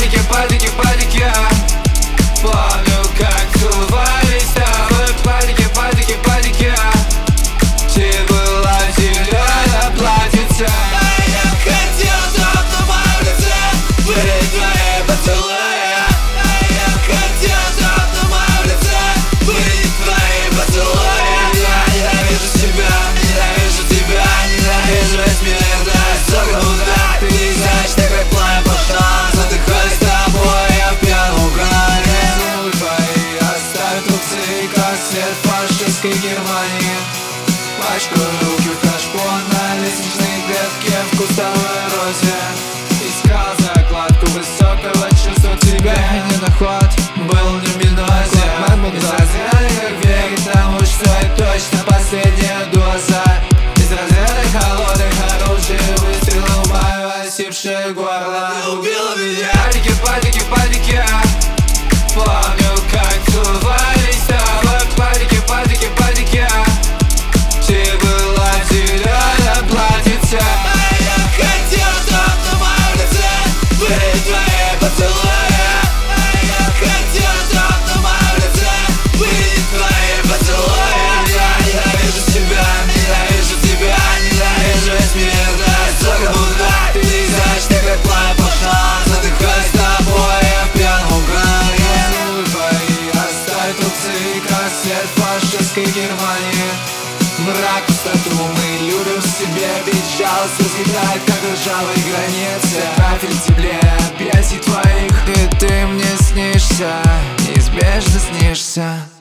падике, падике. Помню, как целовались с тобой в падике, падике, падике. Ты была в зелёном платьице, а я хотел, чтоб на моем лице были твои поцелуи. А я хотел, чтоб на моем лице были твои поцелуи. Я ненавижу тебя, ненавижу тебя, ненавижу весь мир. Да, согнута, ты не знаешь, ты как пламя пошла. Задыхаюсь с тобой, я в пьяном угаре. Поцелуй твои оставят рубцы, как свет фашистской Германии. Пачкаю руки в кашпо на лестничной клетке в кустовой розе. Искал закладку высокого чувства тебя, не наход был не в минозе. Из разряда как верить тому, что это точно последняя доза. Из разряда холодных оружий выстрела в мое осипшее горло. Ты убила меня. Падике, падике, падике. Помню, как целовались с тобой в падике, падике, падике. Ты была в зелёном платьице, а я хотел, чтоб на моем лице были твои поцелуи. А я хотел, чтоб на моем лице были твои поцелуи. я ненавижу тебя, ненавижу тебя, ненавижу весь мир. Да, согнута, ты не знаешь, ты как пламя пошла. Задыхаюсь с тобой, я в пьяном угаре. Поцелуй твои оставят рубцы, как свет фашистской Германии. Мрак, пустоту мы любим в себе, бить жалость разъедает, как ржавые границы. Кафель в тепле объятий твоих, и ты мне снишься, неизбежно снишься.